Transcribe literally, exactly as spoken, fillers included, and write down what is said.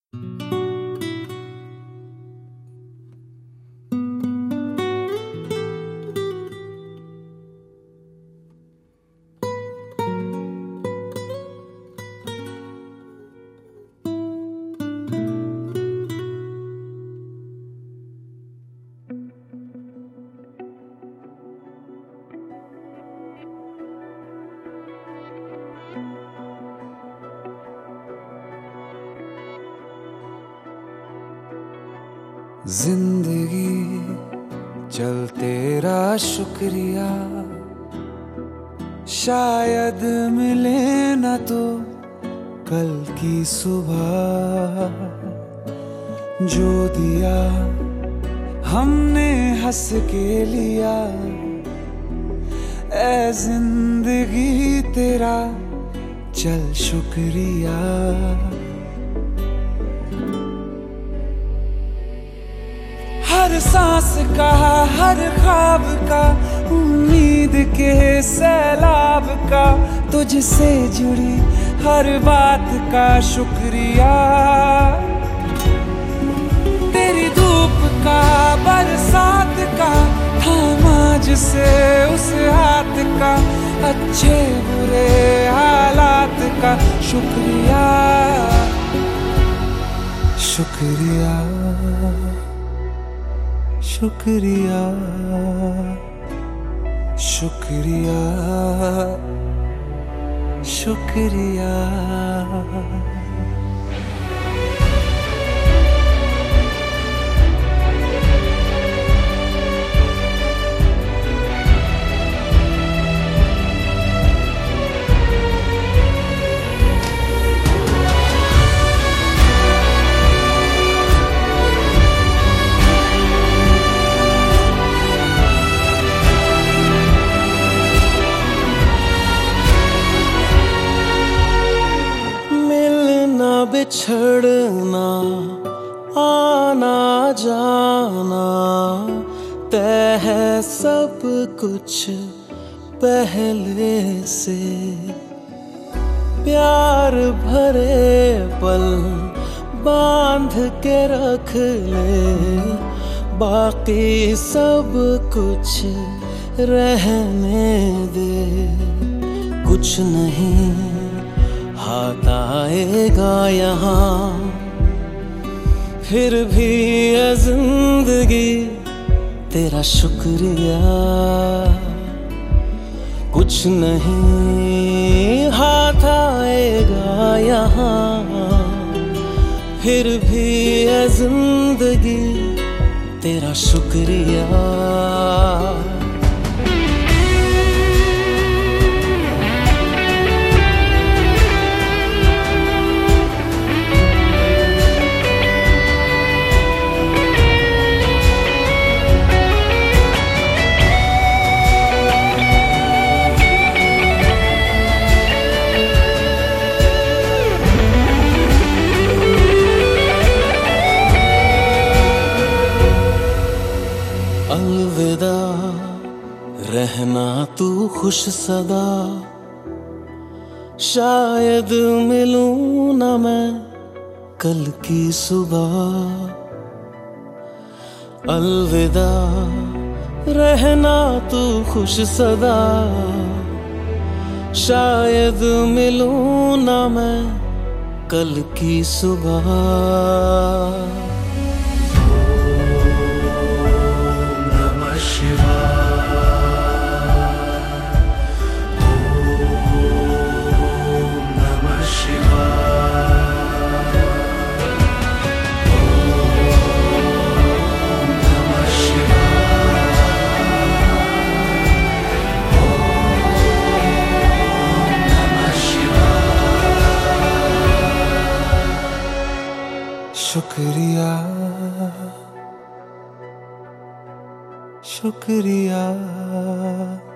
जिंदगी चल तेरा शुक्रिया, शायद मिले ना तो कल की सुबह। जो दिया हमने हंस के लिया, ऐ जिंदगी तेरा चल शुक्रिया। हर सांस का, हर ख्वाब का, उम्मीद के सैलाब का, तुझसे जुड़ी हर बात का शुक्रिया। तेरी धूप का, बरसात का, थामा जिसे उस हाथ का, अच्छे बुरे हालात का शुक्रिया। शुक्रिया शुक्रिया शुक्रिया शुक्रिया। बिछड़ना, आना जाना, तय है सब कुछ पहले से। प्यार भरे पल बांध के रख ले, बाकी सब कुछ रहने दे। कुछ नहीं हाथ आएगा यहाँ, फिर भी है जिंदगी तेरा शुक्रिया। कुछ नहीं हाथ आएगा यहाँ, फिर भी है जिंदगी तेरा शुक्रिया। अलविदा रहना तू खुश सदा, शायद मिलूं ना मैं कल की सुबह। अलविदा रहना तू खुश सदा, शायद मिलूं ना मैं कल की सुबह। शुक्रिया शुक्रिया।